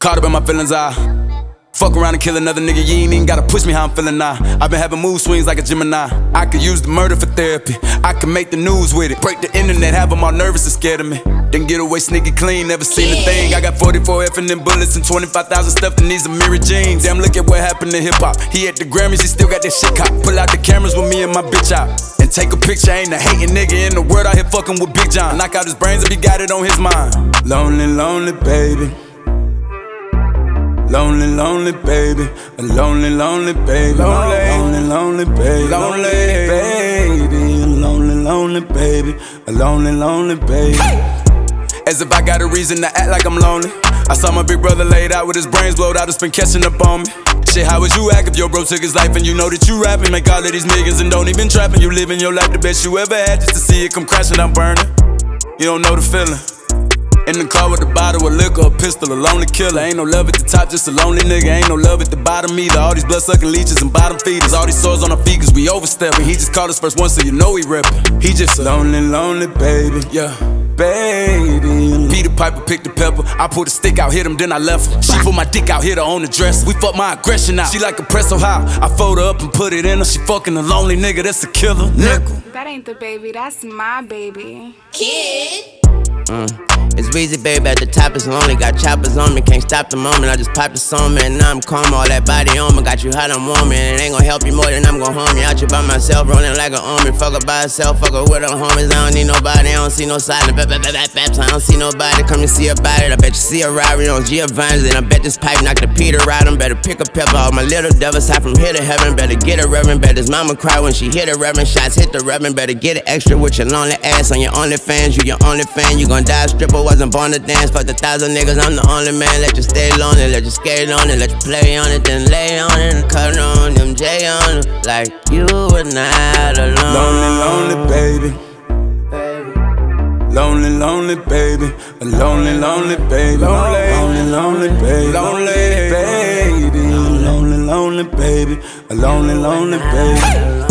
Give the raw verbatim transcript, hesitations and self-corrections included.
Caught up in my feelings, I fuck around and kill another nigga, you ain't even gotta push me how I'm feeling now. I've been having mood swings like a Gemini. I could use the murder for therapy, I can make the news with it. Break the internet, have them all nervous and scared of me. Then get away sneaky clean, never seen a thing. I got forty-four F and them bullets and twenty-five thousand stuff that needs a mirror jeans. Damn, look at what happened to hip-hop. He at the Grammys, he still got that shit cop. Pull out the cameras with me and my bitch out and take a picture, ain't a hating nigga in the world out here fucking with Big John. Knock out his brains if he got it on his mind. Lonely, lonely baby. Lonely, lonely baby, a lonely, lonely baby, lonely, lonely, lonely baby, lonely baby, a lonely, lonely baby, a lonely, lonely baby. As if I got a reason to act like I'm lonely. I saw my big brother laid out with his brains blowed out, it's been catching up on me. Shit, how would you act if your bro took his life and you know that you rapping? Make all of these niggas and don't even trapping. You living your life the best you ever had just to see it come crashing down burning. You don't know the feeling. In the car with a bottle of liquor, a pistol, a lonely killer. Ain't no love at the top, just a lonely nigga. Ain't no love at the bottom either. All these blood-sucking leeches and bottom feeders. All these sores on our feet cause we overstepping. He just called us first one so you know he reppin'. He just a lonely, lonely baby, yeah, baby. Peter Piper picked the pepper. I pulled a stick out, hit him, then I left her. She put my dick out, hit her on the dress. We fuck my aggression out. She like a press so high, I fold her up and put it in her. She fucking a lonely nigga, that's a killer. Nickel. That ain't the baby, that's my baby. Kid. Mm. It's Weezy, baby, at the top is lonely. Got choppers on me, can't stop the moment. I just popped the song, man, now I'm calm. All that body on me, got you hot, I'm warm. And it ain't gon' help you more than I'm gon' harm you. Out you by myself, rolling like an army. Fuck her by herself, fuck her with her homies. I don't need nobody, I don't see no silence. Bap, bap, bap, bap, bap, I don't see nobody. Come and see about it. I bet you see a Rari on Giovanni's. And I bet this pipe knocked the Peter out. I'm better pick a pepper. All my little devils high from here to heaven. Better get a reverend. Bet his mama cry when she hit a reverend. Shots hit the reverend. Better get it extra with your lonely ass on your only fans. You your only fan, you gon' die a stripper. Wasn't born to dance. Fuck the thousand niggas, I'm the only man. Let you stay lonely, let you skate on it, let you play on it, then lay on it and cut on them J on it. Like you were not alone. Lonely, lonely baby. Lonely, lonely baby. A lonely, lonely baby. Lonely, lonely, lonely baby. Lonely baby. A lonely, lonely baby. A lonely, lonely baby.